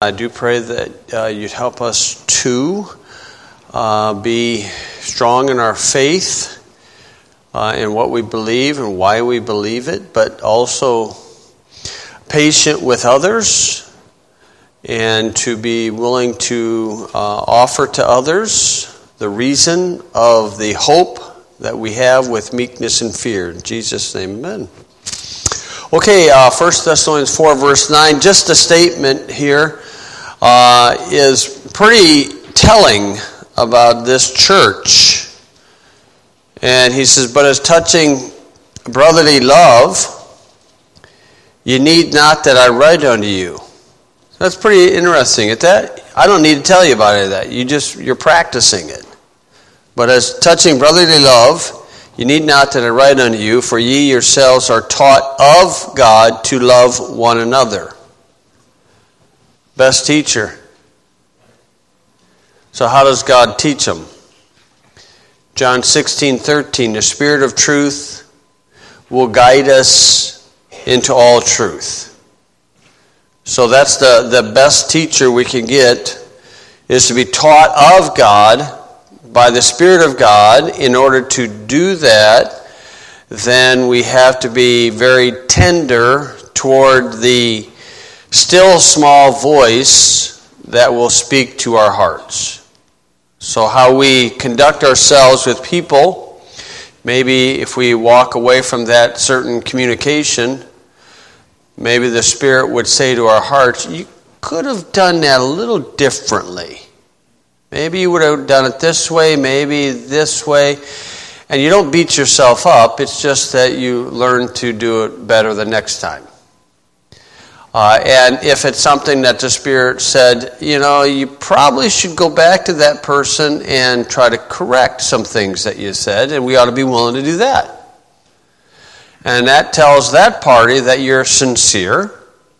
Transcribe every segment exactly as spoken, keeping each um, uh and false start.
I do pray that uh, you'd help us to uh, be strong in our faith, uh, in what we believe and why we believe it, but also patient with others and to be willing to uh, offer to others the reason of the hope that we have with meekness and fear. In Jesus' name, amen. Okay, uh, First Thessalonians four, verse nine, just a statement here. Uh, is pretty telling about this church. And he says, but as touching brotherly love, you need not that I write unto you. That's pretty interesting. At that, I don't need to tell you about any of that. You just, you're practicing it. But as touching brotherly love, you need not that I write unto you, for ye yourselves are taught of God to love one another. Best teacher. So how does God teach them? John sixteen thirteen, the Spirit of truth will guide us into all truth. So that's the, the best teacher we can get, is to be taught of God by the Spirit of God. In order to do that, then we have to be very tender toward the still small voice that will speak to our hearts. So how we conduct ourselves with people, maybe if we walk away from that certain communication, maybe the Spirit would say to our hearts, you could have done that a little differently. Maybe you would have done it this way, maybe this way. And you don't beat yourself up, it's just that you learn to do it better the next time. Uh, and if it's something that the Spirit said, you know, you probably should go back to that person and try to correct some things that you said, and we ought to be willing to do that. And that tells that party that you're sincere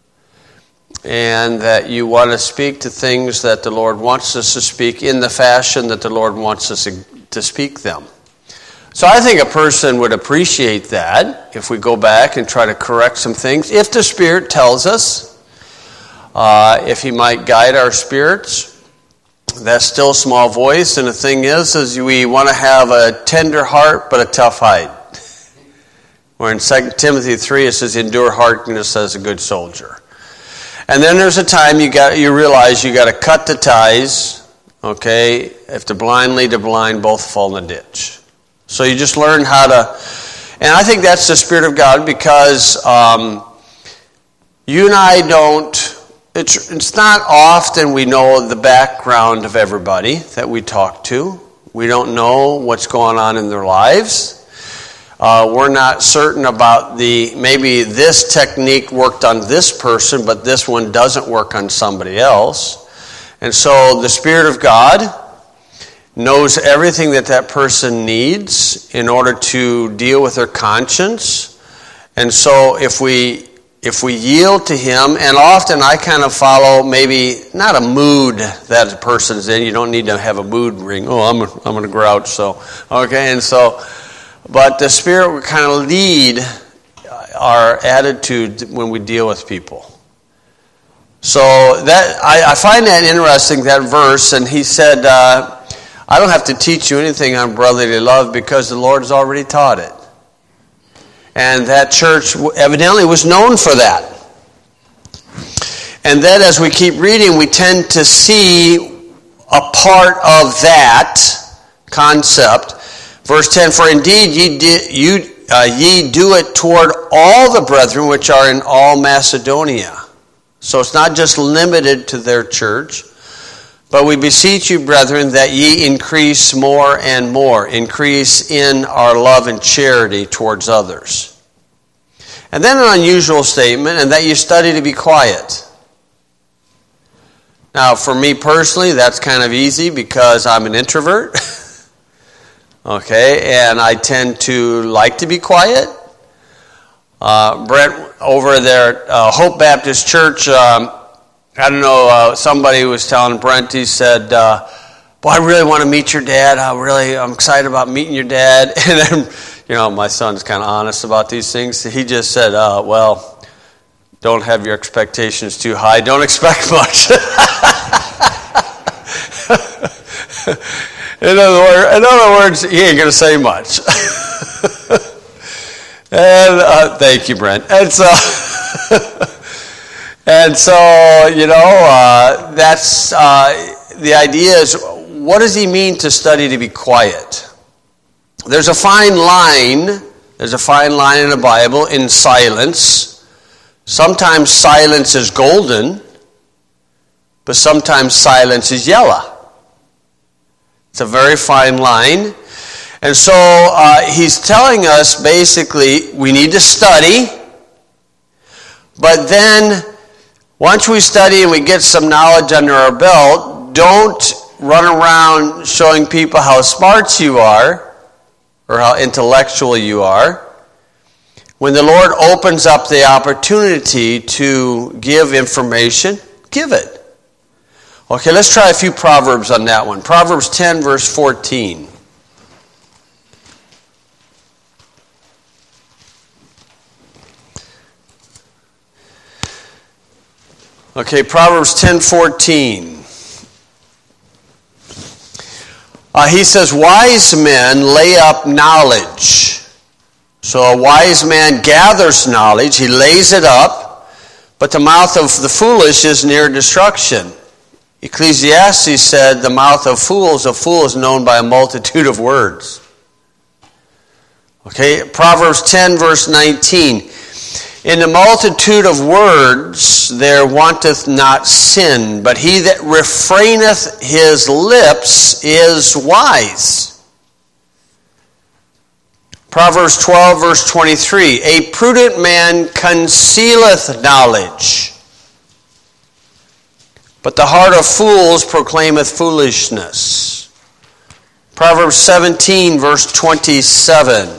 and that you want to speak to things that the Lord wants us to speak in the fashion that the Lord wants us to speak them. So I think a person would appreciate that if we go back and try to correct some things. If the Spirit tells us, uh, if He might guide our spirits, that still small voice. And the thing is, is we want to have a tender heart but a tough hide. Where in Second Timothy three it says, endure hardness as a good soldier. And then there's a time you got you realize you got to cut the ties. Okay, if the blind lead the blind, both fall in the ditch. So you just learn how to, and I think that's the Spirit of God, because um, you and I don't, it's, it's not often we know the background of everybody that we talk to. We don't know what's going on in their lives. Uh, we're not certain about the, maybe this technique worked on this person, but this one doesn't work on somebody else. And so the Spirit of God knows everything that that person needs in order to deal with their conscience. And so if we if we yield to Him, and often I kind of follow maybe not a mood that the person's in. You don't need to have a mood ring. Oh, I'm I'm going to grouch. So okay, and so, but the Spirit will kind of lead our attitude when we deal with people. So that I, I find that interesting, that verse. And he said, Uh, I don't have to teach you anything on brotherly love because the Lord has already taught it. And that church evidently was known for that. And then as we keep reading, we tend to see a part of that concept. Verse ten, for indeed ye, di- you, uh, ye do it toward all the brethren which are in all Macedonia. So it's not just limited to their church. But we beseech you, brethren, that ye increase more and more, increase in our love and charity towards others. And then an unusual statement, and that you study to be quiet. Now, for me personally, that's kind of easy because I'm an introvert. Okay, and I tend to like to be quiet. Uh, Brent over there at uh, Hope Baptist Church, um, I don't know, uh, somebody was telling Brent, he said, uh, boy, I really want to meet your dad. I really, I'm excited about meeting your dad. And then, you know, my son's kind of honest about these things. He just said, uh, well, Don't have your expectations too high. Don't expect much. in, other word, in other words, he ain't going to say much. and uh, thank you, Brent. And so, and so you know, uh, that's uh, the idea is, what does he mean to study to be quiet? There's a fine line. There's a fine line in the Bible in silence. Sometimes silence is golden, but sometimes silence is yellow. It's a very fine line. And so uh, he's telling us basically we need to study, but then once we study and we get some knowledge under our belt, don't run around showing people how smart you are or how intellectual you are. When the Lord opens up the opportunity to give information, give it. Okay, let's try a few Proverbs on that one. Proverbs ten, verse fourteen. Okay, Proverbs ten, fourteen. Uh, he says, wise men lay up knowledge. So a wise man gathers knowledge, he lays it up, but the mouth of the foolish is near destruction. Ecclesiastes said, the mouth of fools, a fool is known by a multitude of words. Okay, Proverbs ten, verse nineteen. In the multitude of words there wanteth not sin, but he that refraineth his lips is wise. Proverbs twelve, verse twenty-three. A prudent man concealeth knowledge, but the heart of fools proclaimeth foolishness. Proverbs seventeen, verse twenty-seven.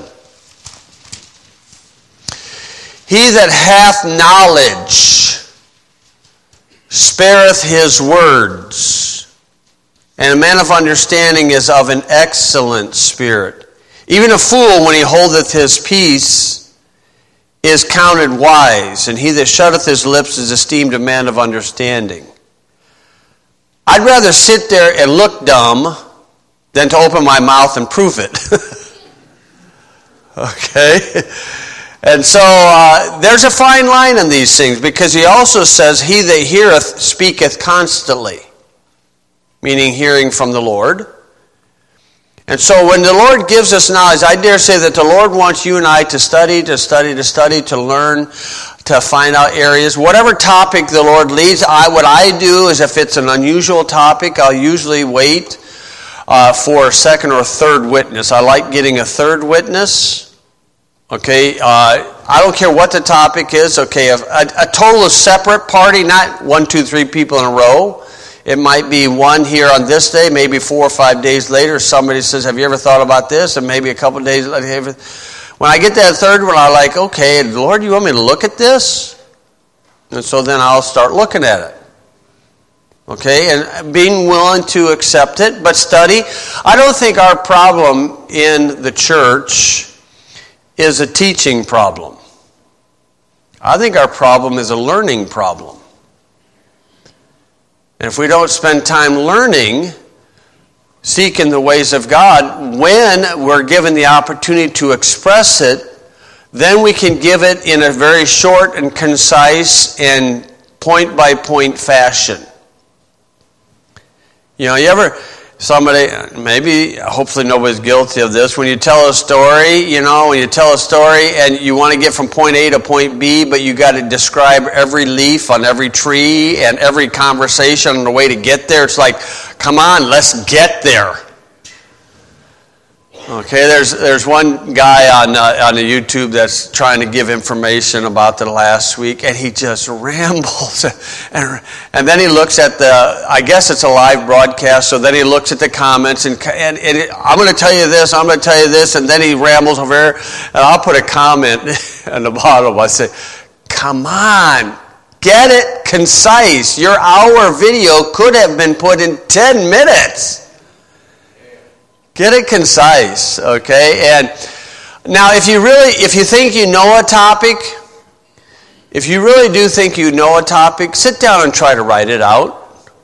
He that hath knowledge spareth his words, and a man of understanding is of an excellent spirit. Even a fool, when he holdeth his peace, is counted wise, and he that shutteth his lips is esteemed a man of understanding. I'd rather sit there and look dumb than to open my mouth and prove it. Okay? And so uh, there's a fine line in these things, because he also says, he that heareth speaketh constantly, meaning hearing from the Lord. And so when the Lord gives us knowledge, I dare say that the Lord wants you and I to study, to study, to study, to learn, to find out areas. Whatever topic the Lord leads, I, what I do is if it's an unusual topic, I'll usually wait uh, for a second or third witness. I like getting a third witness. Okay, uh, I don't care what the topic is. Okay, a, a total separate party, not one, two, three people in a row. It might be one here on this day, maybe four or five days later. Somebody says, have you ever thought about this? And maybe a couple of days later. When I get that third one, I'm like, okay, Lord, you want me to look at this? And so then I'll start looking at it. Okay, and being willing to accept it, but study. I don't think our problem in the church is a teaching problem. I think our problem is a learning problem. And if we don't spend time learning, seeking the ways of God, when we're given the opportunity to express it, then we can give it in a very short and concise and point-by-point fashion. You know, you ever... Somebody, maybe, hopefully nobody's guilty of this. When you tell a story, you know, when you tell a story and you want to get from point A to point B, but you got to describe every leaf on every tree and every conversation on the way to get there. It's like, come on, let's get there. Okay, there's there's one guy on uh, on the YouTube that's trying to give information about the last week, and he just rambles, and and then he looks at the, I guess it's a live broadcast, so then he looks at the comments, and and, and it, I'm going to tell you this, I'm going to tell you this, and then he rambles over here, and I'll put a comment on the bottom. I say, come on, get it concise. Your hour video could have been put in ten minutes. Get it concise, okay? And now if you really, if you think you know a topic, if you really do think you know a topic, sit down and try to write it out.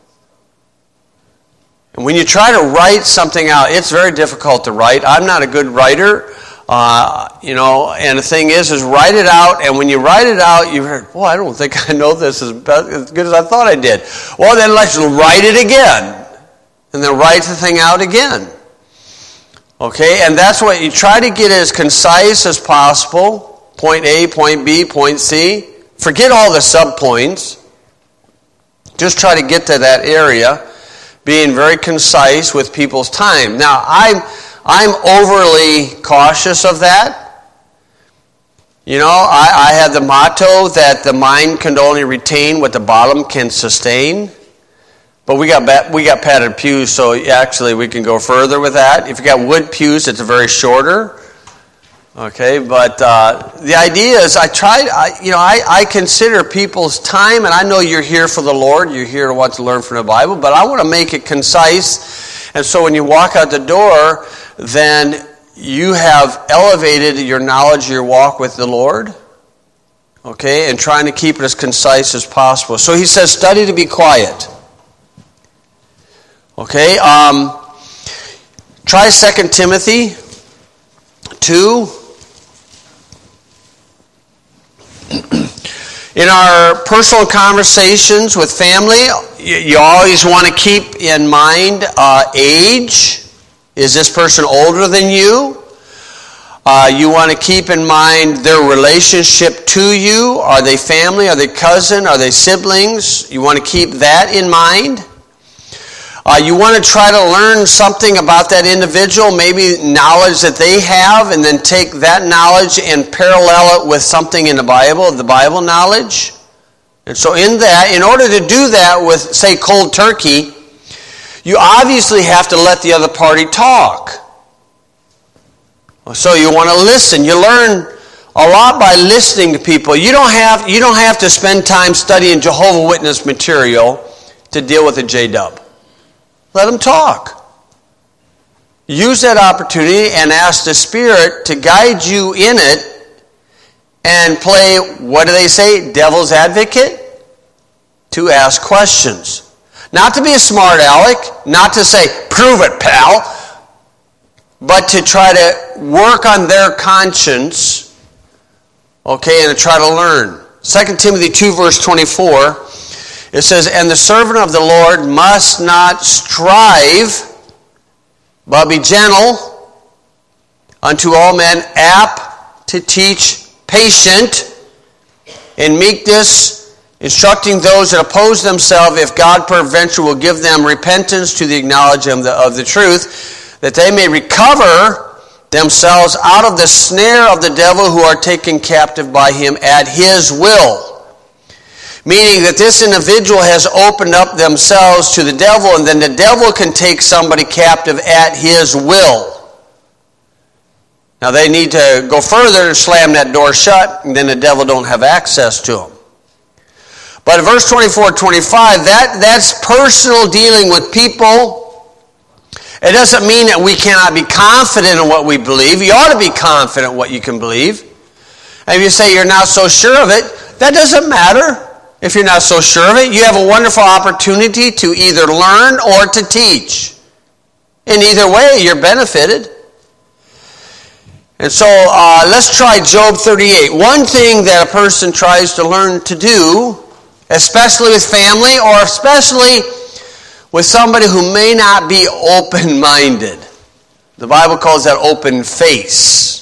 And when you try to write something out, it's very difficult to write. I'm not a good writer, uh, you know, and the thing is, is write it out, and when you write it out, you heard, well, I don't think I know this as, as good as I thought I did. Well, then let's write it again, and then write the thing out again. Okay, and that's what you try to get as concise as possible. Point A, point B, point C. Forget all the subpoints. Just try to get to that area, being very concise with people's time. Now, I'm I'm overly cautious of that. You know, I, I have the motto that the mind can only retain what the bottom can sustain. But we got we got padded pews, so actually we can go further with that. If you got wood pews, it's very shorter. Okay, but uh, the idea is, I try. I, you know, I, I consider people's time, and I know you're here for the Lord. You're here to want to learn from the Bible, but I want to make it concise. And so when you walk out the door, then you have elevated your knowledge, your walk with the Lord. Okay, and trying to keep it as concise as possible. So he says, study to be quiet. Okay, um, try Second Timothy two. In our personal conversations with family, you, you always want to keep in mind uh, age. Is this person older than you? Uh, you want to keep in mind their relationship to you. Are they family? Are they cousin? Are they siblings? You want to keep that in mind. Uh, you want to try to learn something about that individual, maybe knowledge that they have, and then take that knowledge and parallel it with something in the Bible, the Bible knowledge. And so in that, in order to do that with, say, cold turkey, you obviously have to let the other party talk. So you want to listen. You learn a lot by listening to people. You don't have, you don't have to spend time studying Jehovah's Witness material to deal with a J-dub. Let them talk. Use that opportunity and ask the Spirit to guide you in it and play, what do they say, devil's advocate? To ask questions. Not to be a smart aleck, not to say, prove it, pal, but to try to work on their conscience, okay, and to try to learn. Second Timothy two, verse twenty-four, it says, and the servant of the Lord must not strive, but be gentle unto all men, apt to teach, patient, in meekness, instructing those that oppose themselves, if God peradventure will give them repentance to the acknowledgement of the, of the truth, that they may recover themselves out of the snare of the devil, who are taken captive by him at his will. Meaning that this individual has opened up themselves to the devil, and then the devil can take somebody captive at his will. Now they need to go further and slam that door shut, and then the devil don't have access to them. But in verse twenty-four, twenty-five, that, that's personal dealing with people. It doesn't mean that we cannot be confident in what we believe. You ought to be confident in what you can believe. And if you say you're not so sure of it, that doesn't matter. If you're not so sure of it, you have a wonderful opportunity to either learn or to teach. In either way, you're benefited. And so uh, let's try Job thirty-eight. One thing that a person tries to learn to do, especially with family or especially with somebody who may not be open-minded. The Bible calls that open face.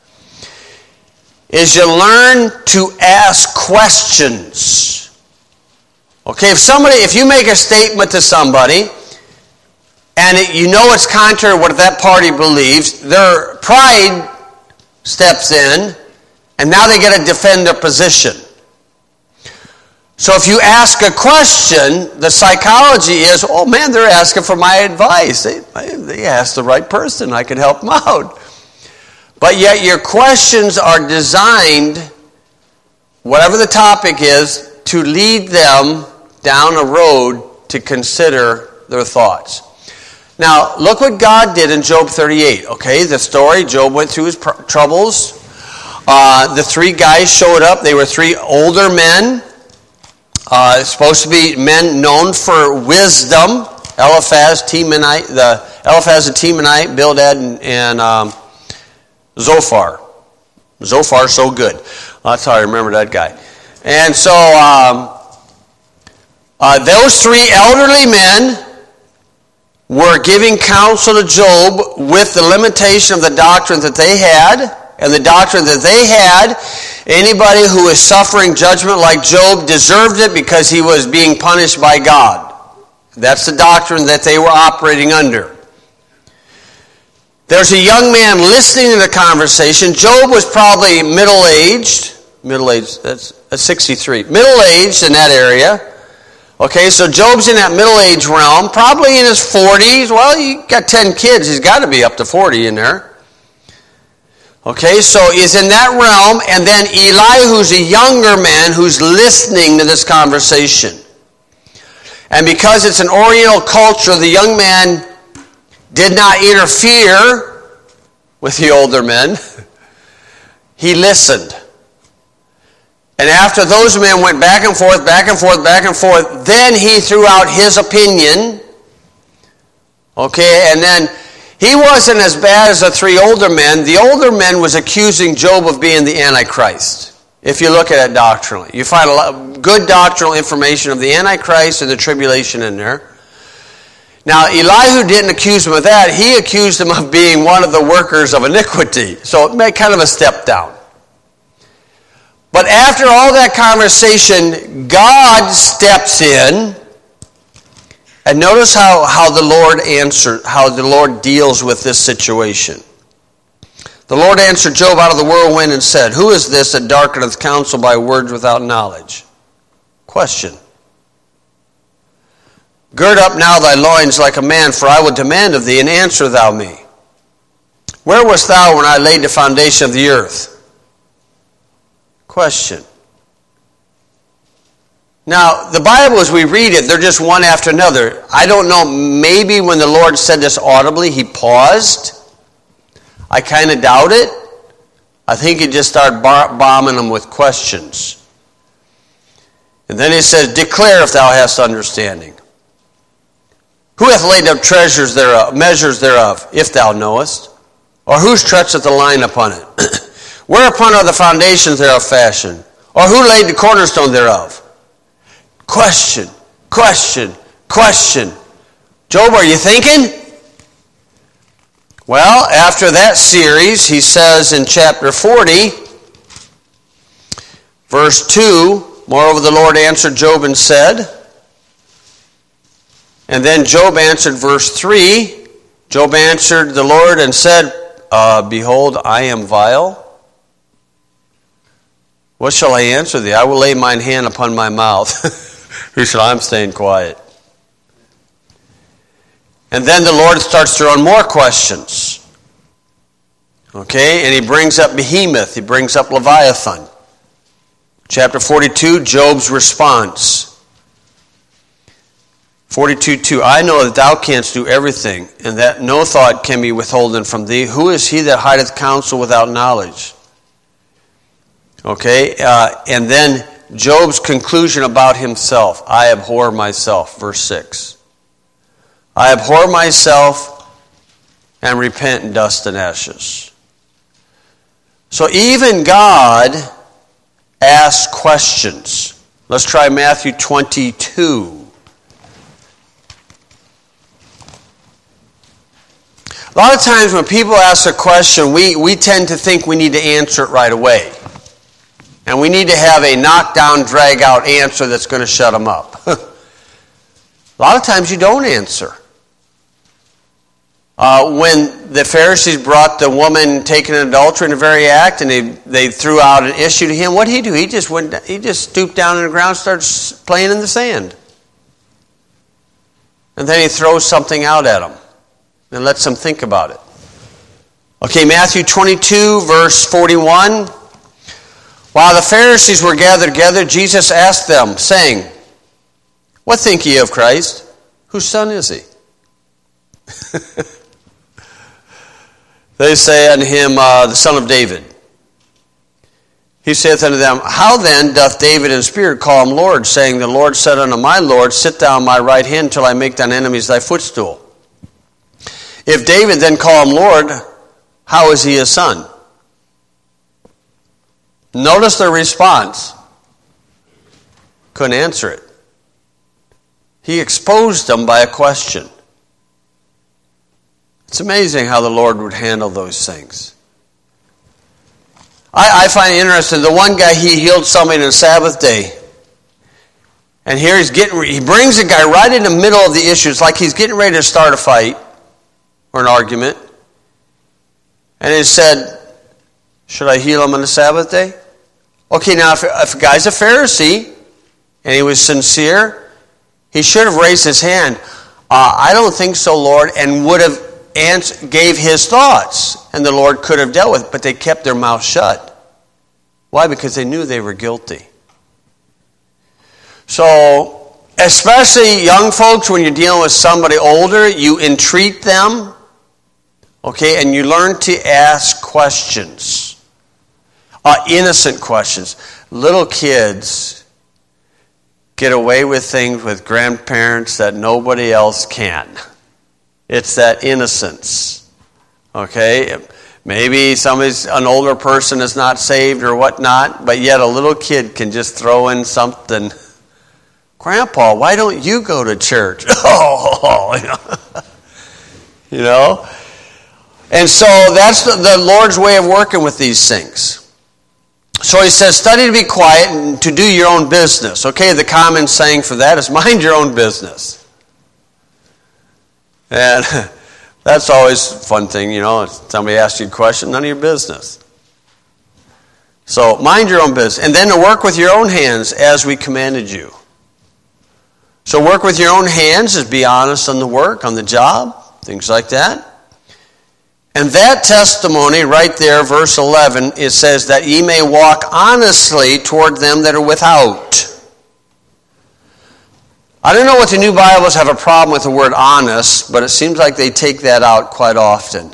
Is you learn to ask questions. Okay, if somebody, if you make a statement to somebody, and it, you know it's contrary to what that party believes, their pride steps in, and now they got to defend their position. So if you ask a question, the psychology is, oh man, they're asking for my advice. They, they asked the right person. I can help them out. But yet your questions are designed, whatever the topic is, to lead them down a road to consider their thoughts. Now, look what God did in Job thirty-eight, okay? The story, Job went through his pr- troubles. Uh, the three guys showed up. They were three older men, uh, supposed to be men known for wisdom. Eliphaz, Temanite, the Eliphaz the Temanite, Bildad, and, and um, Zophar. Zophar, so good. That's how I remember that guy. And so um, uh, those three elderly men were giving counsel to Job with the limitation of the doctrine that they had. And the doctrine that they had, anybody who was suffering judgment like Job deserved it because he was being punished by God. That's the doctrine that they were operating under. There's a young man listening to the conversation. Job was probably middle-aged. Middle-aged, that's, that's sixty-three. Middle-aged in that area. Okay, so Job's in that middle-age realm, probably in his forties. Well, you got ten kids. He's got to be up to forty in there. Okay, so he's in that realm. And then Eli, who's a younger man, who's listening to this conversation. And because it's an Oriental culture, the young man did not interfere with the older men. He listened. And after those men went back and forth, back and forth, back and forth, then he threw out his opinion. Okay, and then he wasn't as bad as the three older men. The older men was accusing Job of being the Antichrist. If you look at it doctrinally, you find a lot of good doctrinal information of the Antichrist and the tribulation in there. Now, Elihu didn't accuse him of that. He accused him of being one of the workers of iniquity. So it made kind of a step down. But after all that conversation, God steps in. And notice how, how the Lord answered, how the Lord deals with this situation. The Lord answered Job out of the whirlwind and said, "Who is this that darkeneth counsel by words without knowledge?" Question. "Gird up now thy loins like a man, for I will demand of thee, and answer thou me. Where wast thou when I laid the foundation of the earth?" Question. Now, the Bible, as we read it, they're just one after another. I don't know, maybe when the Lord said this audibly, he paused. I kind of doubt it. I think he just started bar- bombing them with questions. And then he says, "Declare if thou hast understanding. Who hath laid up treasures thereof, measures thereof, if thou knowest? Or who stretcheth the line upon it? Whereupon are the foundations thereof fashioned? Or who laid the cornerstone thereof?" Question, question, question. Job, are you thinking? Well, after that series, he says in chapter forty, verse two, "Moreover the Lord answered Job and said," and then Job answered, verse three, Job answered the Lord and said, uh, "Behold, I am vile. What shall I answer thee? I will lay mine hand upon my mouth." He said, "I'm staying quiet." And then the Lord starts throwing more questions. Okay, and he brings up Behemoth. He brings up Leviathan. Chapter forty-two, Job's response. forty-two two, "I know that thou canst do everything, and that no thought can be withholden from thee. Who is he that hideth counsel without knowledge?" Okay, uh, and then Job's conclusion about himself. "I abhor myself," verse six. "I abhor myself and repent in dust and ashes." So even God asks questions. Let's try Matthew twenty-two. A lot of times when people ask a question, we, we tend to think we need to answer it right away. And we need to have a knock-down, drag-out answer that's going to shut them up. A lot of times you don't answer. Uh, when the Pharisees brought the woman taken in adultery in the very act, and they, they threw out an issue to him, what did he do? He just went. He just stooped down on the ground and started playing in the sand. And then he throws something out at them and lets them think about it. Okay, Matthew twenty-two, verse forty-one. "While the Pharisees were gathered together, Jesus asked them, saying, What think ye of Christ? Whose son is he?" They say unto him, uh, "The son of David." He saith unto them, How then doth David in spirit call him Lord, saying, The Lord said unto my Lord, Sit thou on my right hand till I make thine enemies thy footstool. If David then call him Lord, how is he his son? Notice their response. Couldn't answer it. He exposed them by a question. It's amazing how the Lord would handle those things. I, I find it interesting. The one guy, he healed somebody on the Sabbath day. And here he's getting, he brings a guy right in the middle of the issue. It's like he's getting ready to start a fight or an argument. And he said, should I heal him on the Sabbath day? Okay, now if, if a guy's a Pharisee and he was sincere, he should have raised his hand. Uh, I don't think so, Lord, and would have answered, gave his thoughts. And the Lord could have dealt with it, but they kept their mouth shut. Why? Because they knew they were guilty. So, especially young folks, when you're dealing with somebody older, you entreat them, okay, and you learn to ask questions, uh, innocent questions. Little kids get away with things with grandparents that nobody else can. It's that innocence, okay? Maybe somebody's, an older person is not saved or whatnot, but yet a little kid can just throw in something. Grandpa, why don't you go to church? Oh, you know. You know? And so that's the, the Lord's way of working with these things. So he says, study to be quiet and to do your own business. Okay, the common saying for that is mind your own business. And that's always a fun thing, you know. Somebody asks you a question, none of your business. So mind your own business. And then to work with your own hands as we commanded you. So work with your own hands is be honest on the work, on the job, things like that. And that testimony right there, verse eleven, it says that ye may walk honestly toward them that are without. I don't know what the New Bibles have a problem with the word honest, but it seems like they take that out quite often.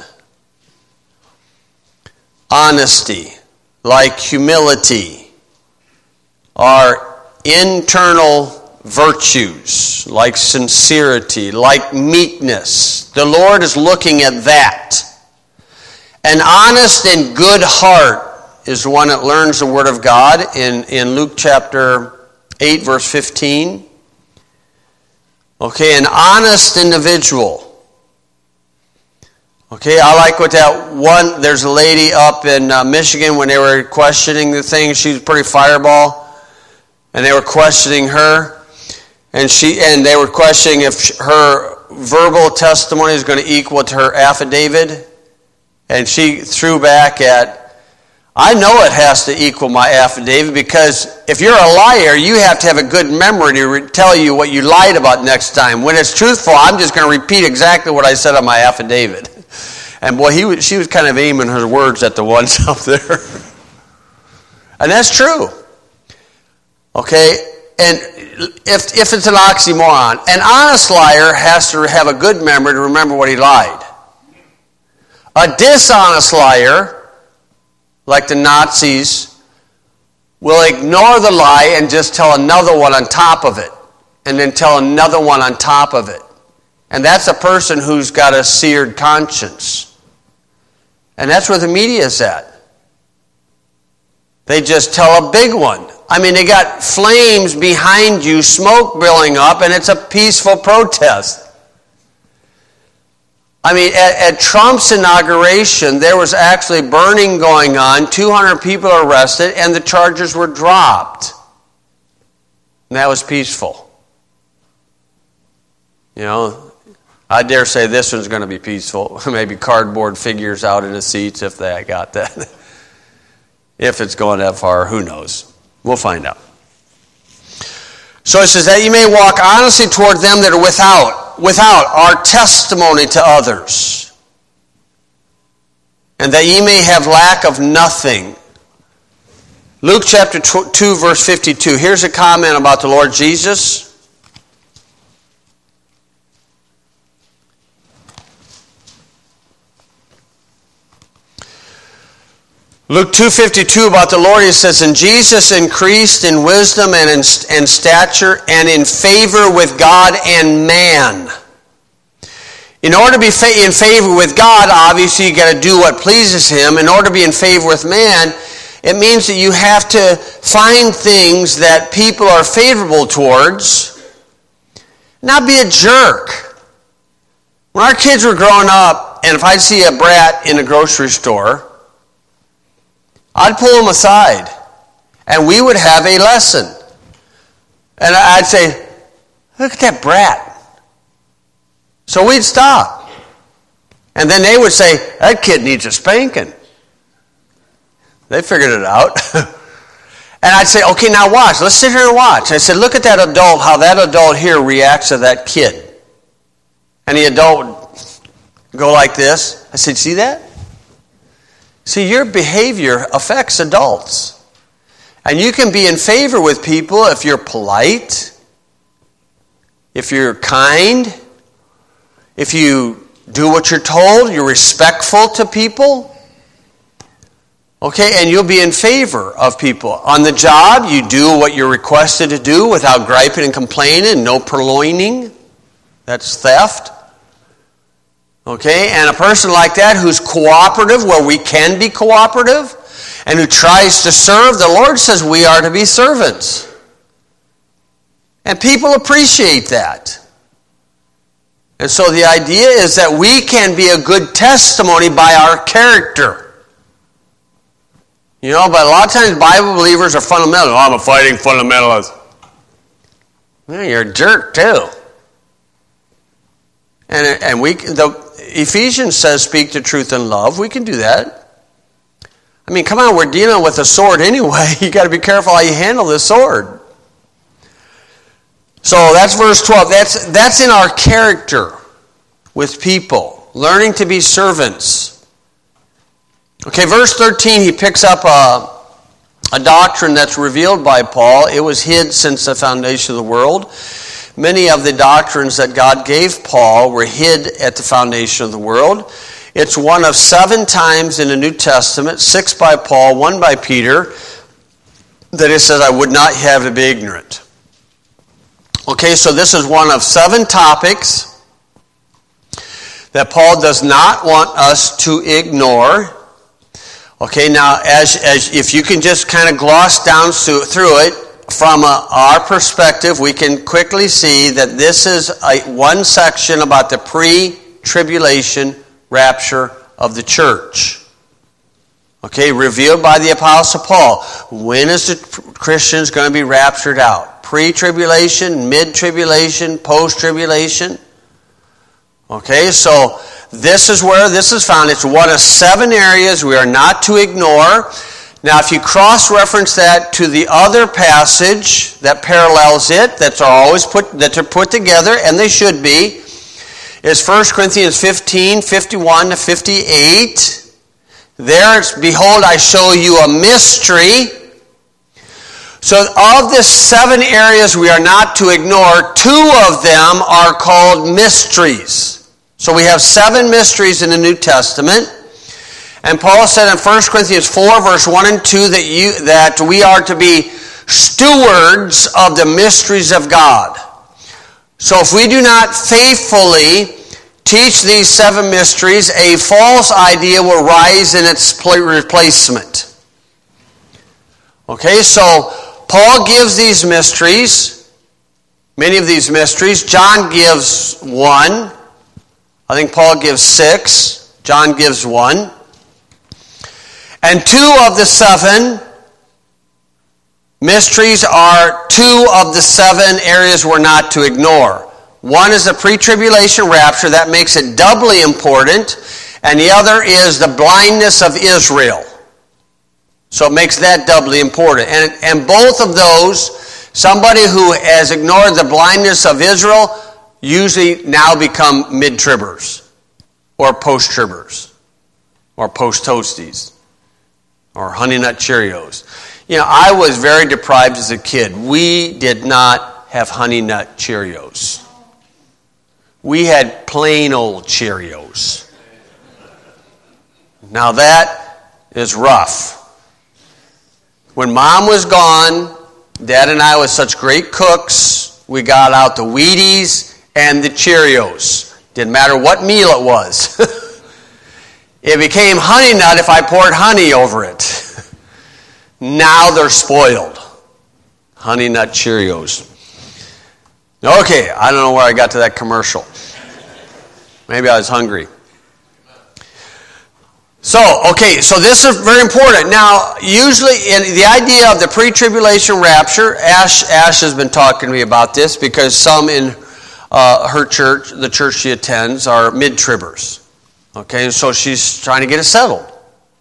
Honesty, like humility, are internal virtues, like sincerity, like meekness. The Lord is looking at that. An honest and good heart is one that learns the Word of God in, in Luke chapter eight, verse fifteen. Okay, an honest individual. Okay, I like what that one, there's a lady up in uh, Michigan when they were questioning the thing. She was pretty fireball. And they were questioning her. And she and they were questioning if her verbal testimony is going to equal to her affidavit. And she threw back at, I know it has to equal my affidavit because if you're a liar, you have to have a good memory to re- tell you what you lied about next time. When it's truthful, I'm just going to repeat exactly what I said on my affidavit. And boy, he was, she was kind of aiming her words at the ones up there. And that's true. Okay? And if, if it's an oxymoron, an honest liar has to have a good memory to remember what he lied. A dishonest liar, like the Nazis, will ignore the lie and just tell another one on top of it, and then tell another one on top of it. And that's a person who's got a seared conscience. And that's where the media is at. They just tell a big one. I mean, they got flames behind you, smoke billowing up, and it's a peaceful protest. I mean, at, at Trump's inauguration, there was actually burning going on, two hundred people arrested, and the charges were dropped. And that was peaceful. You know, I dare say this one's going to be peaceful. Maybe cardboard figures out in the seats if they got that. If it's going that far, who knows? We'll find out. So it says that you may walk honestly toward them that are without, without our testimony to others, and that ye may have lack of nothing. Luke chapter two, verse fifty-two. Here's a comment about the Lord Jesus. Luke two fifty-two about the Lord, he says, and Jesus increased in wisdom and in and stature and in favor with God and man. In order to be fa- in favor with God, obviously you got to do what pleases him. In order to be in favor with man, it means that you have to find things that people are favorable towards, not be a jerk. When our kids were growing up, and if I'd see a brat in a grocery store, I'd pull them aside, and we would have a lesson. And I'd say, look at that brat. So we'd stop. And then they would say, that kid needs a spanking. They figured it out. And I'd say, okay, now watch. Let's sit here and watch. I said, look at that adult, how that adult here reacts to that kid. And the adult would go like this. I said, see that? See, your behavior affects adults. And you can be in favor with people if you're polite, if you're kind, if you do what you're told, you're respectful to people. Okay, and you'll be in favor of people. On the job, you do what you're requested to do without griping and complaining, no purloining. That's theft. Okay, and a person like that who's cooperative, where we can be cooperative, and who tries to serve, the Lord says we are to be servants. And people appreciate that. And so the idea is that we can be a good testimony by our character. You know, but a lot of times Bible believers are fundamental. Oh, I'm a fighting fundamentalist. Yeah, you're a jerk too. And and we the Ephesians says speak the truth in love. We can do that. I mean, come on, we're dealing with a sword anyway. You got to be careful how you handle this sword. So that's verse twelve. That's that's in our character with people, learning to be servants. Okay, verse thirteen, he picks up a, a doctrine that's revealed by Paul. It was hid since the foundation of the world. Many of the doctrines that God gave Paul were hid at the foundation of the world. It's one of seven times in the New Testament, six by Paul, one by Peter, that it says, I would not have to be ignorant. Okay, so this is one of seven topics that Paul does not want us to ignore. Okay, now, as, as if you can just kind of gloss down through it, from a, our perspective, we can quickly see that this is a, one section about the pre-tribulation rapture of the church. Okay, revealed by the Apostle Paul. When is the Christians going to be raptured out? Pre-tribulation, mid-tribulation, post-tribulation? Okay, so this is where this is found. It's one of seven areas we are not to ignore. Now, if you cross-reference that to the other passage that parallels it, that's always put that are put together, and they should be, is First Corinthians fifteen, fifty-one to fifty-eight. There it's, behold, I show you a mystery. So of the seven areas we are not to ignore, two of them are called mysteries. So we have seven mysteries in the New Testament. And Paul said in First Corinthians four, verse one and two, that you that we are to be stewards of the mysteries of God. So if we do not faithfully teach these seven mysteries, a false idea will rise in its replacement. Okay, so Paul gives these mysteries, many of these mysteries. John gives one. I think Paul gives six. John gives one. And two of the seven mysteries are two of the seven areas we're not to ignore. One is the pre-tribulation rapture. That makes it doubly important. And the other is the blindness of Israel. So it makes that doubly important. And, and both of those, somebody who has ignored the blindness of Israel usually now become mid-tribbers or post-tribbers or post-toasties. Or Honey Nut Cheerios. You know, I was very deprived as a kid. We did not have Honey Nut Cheerios. We had plain old Cheerios. Now that is rough. When Mom was gone, Dad and I were such great cooks, we got out the Wheaties and the Cheerios. Didn't matter what meal it was. It became Honey Nut if I poured honey over it. Now they're spoiled. Honey Nut Cheerios. Okay, I don't know where I got to that commercial. Maybe I was hungry. So, okay, so this is very important. Now, usually, in the idea of the pre-tribulation rapture, Ash, Ash has been talking to me about this because some in uh, her church, the church she attends, are mid-tribbers. Okay, so she's trying to get it settled.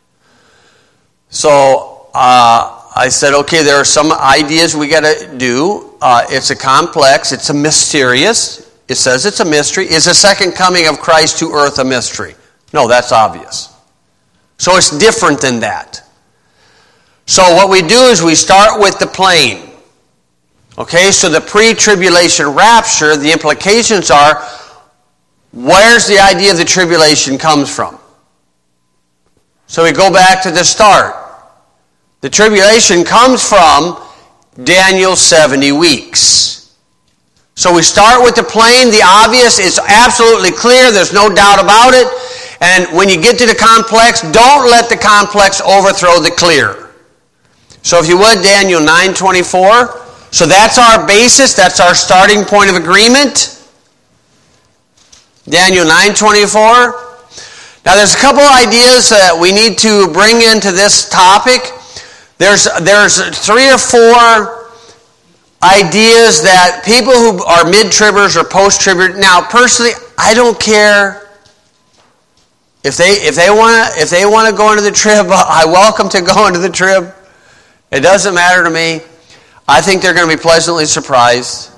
So, uh, I said, okay, there are some ideas we got to do. Uh, it's a complex, it's a mysterious. It says it's a mystery. Is the second coming of Christ to earth a mystery? No, that's obvious. So it's different than that. So what we do is we start with the plain. Okay, so the pre-tribulation rapture, the implications are, where's the idea of the tribulation comes from? So we go back to the start. The tribulation comes from Daniel's seventy weeks. So we start with the plain, the obvious. It's absolutely clear. There's no doubt about it. And when you get to the complex, don't let the complex overthrow the clear. So if you would, Daniel nine twenty-four. So that's our basis. That's our starting point of agreement. Daniel nine twenty-four. Now there's a couple ideas that we need to bring into this topic. There's, there's three or four ideas that people who are mid-tribbers or post-tribbers. Now personally, I don't care. If they if they want to if they want to go into the trib, I welcome to go into the trib. It doesn't matter to me. I think they're going to be pleasantly surprised.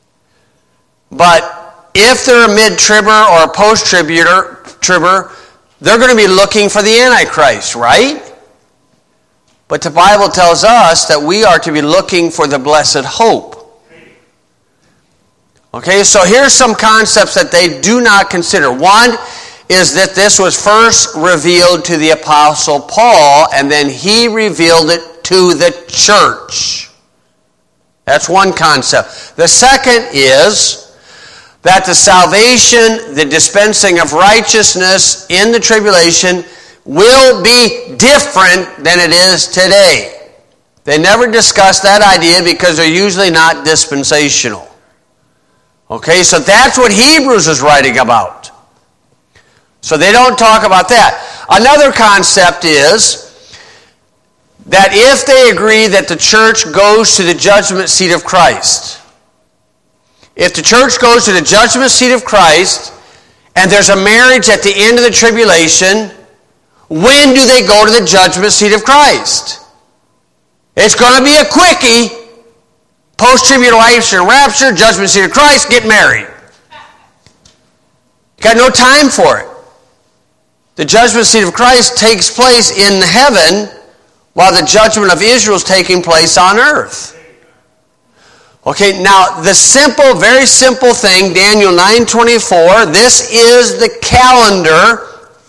But if they're a mid-tribber or a post-tribber, they're going to be looking for the Antichrist, right? But the Bible tells us that we are to be looking for the blessed hope. Okay, so here's some concepts that they do not consider. One is that this was first revealed to the Apostle Paul, and then he revealed it to the church. That's one concept. The second is that the salvation, the dispensing of righteousness in the tribulation will be different than it is today. They never discuss that idea because they're usually not dispensational. Okay, so that's what Hebrews is writing about. So they don't talk about that. Another concept is that if they agree that the church goes to the judgment seat of Christ, if the church goes to the judgment seat of Christ and there's a marriage at the end of the tribulation, when do they go to the judgment seat of Christ? It's going to be a quickie. Post-tribulation rapture, judgment seat of Christ, get married. You got no time for it. The judgment seat of Christ takes place in heaven while the judgment of Israel is taking place on earth. Okay, now the simple, very simple thing, Daniel nine twenty-four, this is the calendar.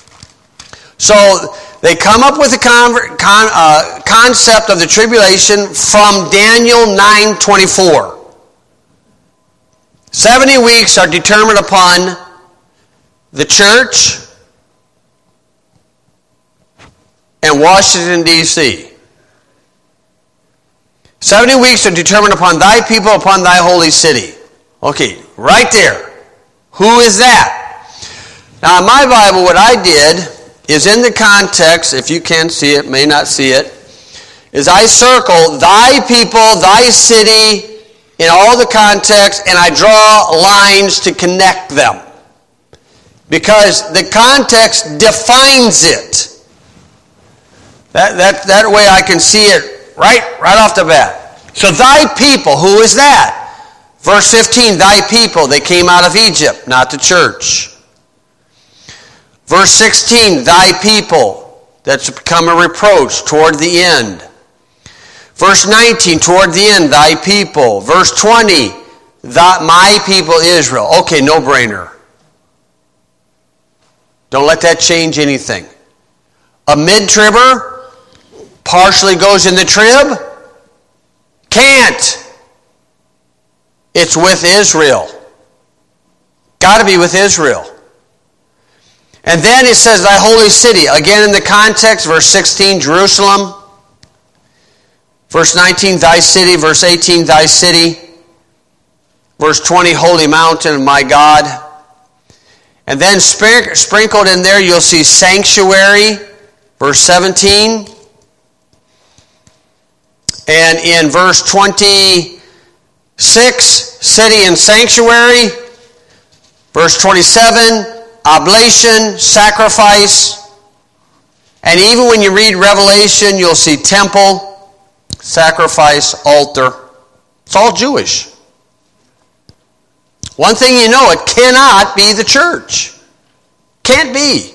So they come up with the con, con, uh, concept of the tribulation from Daniel nine twenty-four. seventy weeks are determined upon the church and Washington, D C seventy weeks are determined upon thy people, upon thy holy city. Okay, right there. Who is that? Now, in my Bible, what I did is in the context, if you can see it, may not see it, is I circle thy people, thy city, in all the context, and I draw lines to connect them. Because the context defines it. That, that, that way I can see it right, right off the bat. So thy people, who is that? Verse fifteen, thy people, they came out of Egypt, not the church. Verse sixteen, thy people, that's become a reproach toward the end. Verse nineteen, toward the end, thy people. Verse twenty, thy, my people Israel. Okay, no-brainer. Don't let that change anything. A mid-tribber, partially goes in the trib? Can't. It's with Israel. Got to be with Israel. And then it says, thy holy city. Again in the context, verse sixteen, Jerusalem. Verse nineteen, thy city. Verse eighteen, thy city. Verse twenty, holy mountain, my God. And then sprinkled in there, you'll see sanctuary. Verse seventeen. And in verse twenty-six, city and sanctuary. Verse twenty-seven, oblation, sacrifice. And even when you read Revelation, you'll see temple, sacrifice, altar. It's all Jewish. One thing you know, it cannot be the church. Can't be.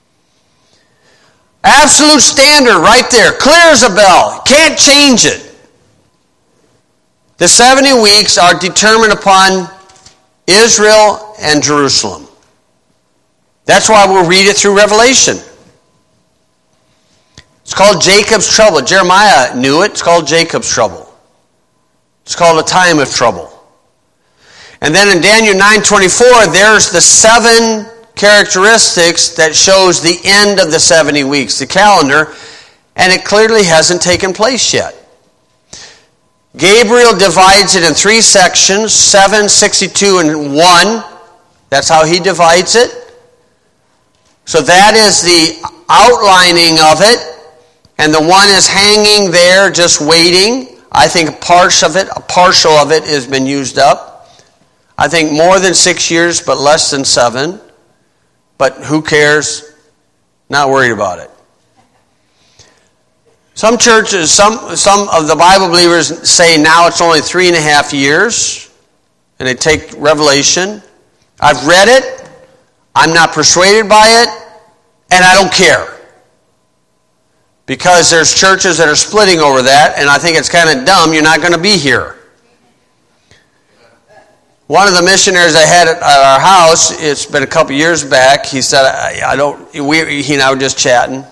Absolute standard right there, clear as a bell. Can't change it. The seventy weeks are determined upon Israel and Jerusalem. That's why we'll read it through Revelation. It's called Jacob's trouble. Jeremiah knew it. It's called Jacob's trouble. It's called a time of trouble. And then in Daniel nine twenty-four, there's the seven characteristics that shows the end of the seventy weeks, the calendar, and it clearly hasn't taken place yet. Gabriel divides it in three sections, seven, sixty-two, and one. That's how he divides it. So that is the outlining of it, and the one is hanging there just waiting. I think a part of it, a partial of it has been used up. I think more than six years, but less than seven. But who cares? Not worried about it. Some churches, some some of the Bible believers say now it's only three and a half years, and they take Revelation. I've read it. I'm not persuaded by it, and I don't care. Because there's churches that are splitting over that, and I think it's kind of dumb. You're not going to be here. One of the missionaries I had at our house, it's been a couple years back, he said, I, I don't, we, he and I were just chatting.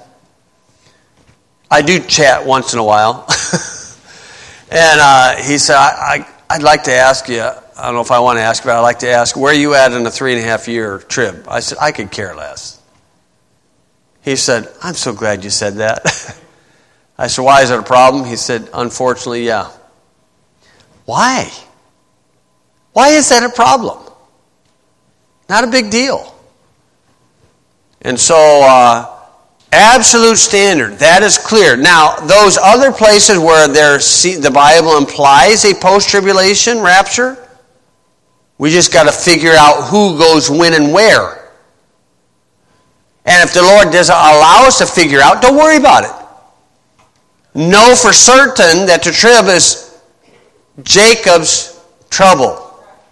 I do chat once in a while. and uh, he said, I, I, I'd like to ask you, I don't know if I want to ask, but I'd like to ask, where are you at in a three and a half year trib? I said, I could care less. He said, I'm so glad you said that. I said, why, is it a problem? He said, unfortunately, yeah. Why? Why is that a problem? Not a big deal. And so, uh, absolute standard, that is clear. Now, those other places where there's, the Bible implies a post-tribulation rapture, we just got to figure out who goes when and where. And if the Lord doesn't allow us to figure out, don't worry about it. Know for certain that the trib is Jacob's trouble.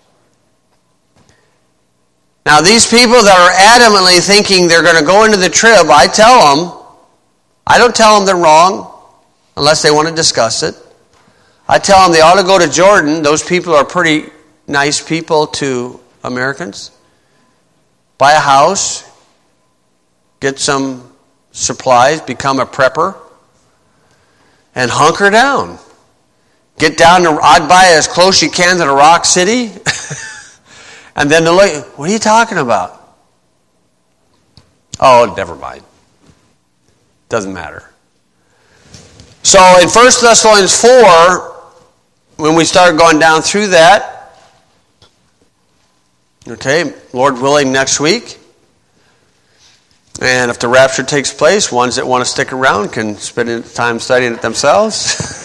Now, these people that are adamantly thinking they're going to go into the trib, I tell them, I don't tell them they're wrong unless they want to discuss it. I tell them they ought to go to Jordan. Those people are pretty nice people to Americans. Buy a house, get some supplies, become a prepper, and hunker down. Get down to, I'd buy as close you can to the Rock City. And then the lady, what are you talking about? Oh, never mind. Doesn't matter. So in First Thessalonians four, when we start going down through that, okay, Lord willing, next week. And if the rapture takes place, ones that want to stick around can spend time studying it themselves.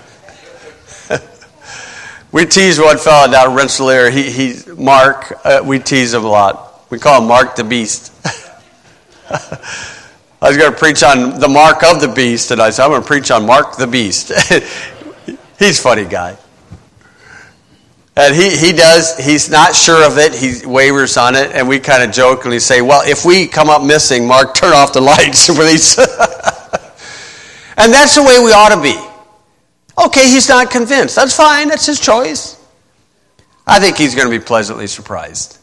We tease one fellow down in Rensselaer. He, he, Mark, uh, we tease him a lot. We call him Mark the Beast. I was going to preach on the mark of the beast, and I said, I'm going to preach on Mark the Beast. He's a funny guy. And he, he does, he's not sure of it. He wavers on it, and we kind of jokingly say, well, if we come up missing, Mark, turn off the lights for these. And that's the way we ought to be. Okay, he's not convinced. That's fine. That's his choice. I think he's going to be pleasantly surprised.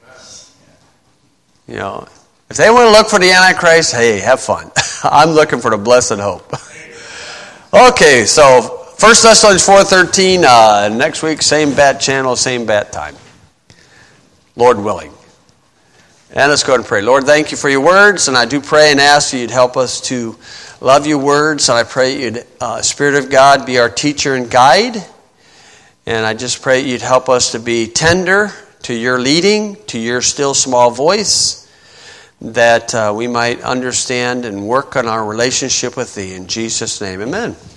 You know, if they want to look for the Antichrist, hey, have fun. I'm looking for the blessed hope. Okay, so First Thessalonians four thirteen, uh, next week, same bat channel, same bat time. Lord willing. And let's go ahead and pray. Lord, thank you for your words, and I do pray and ask that you'd help us to love your words, and I pray you'd, uh, Spirit of God, be our teacher and guide. And I just pray you'd help us to be tender to your leading, to your still small voice, that uh, we might understand and work on our relationship with thee. In Jesus' name, amen.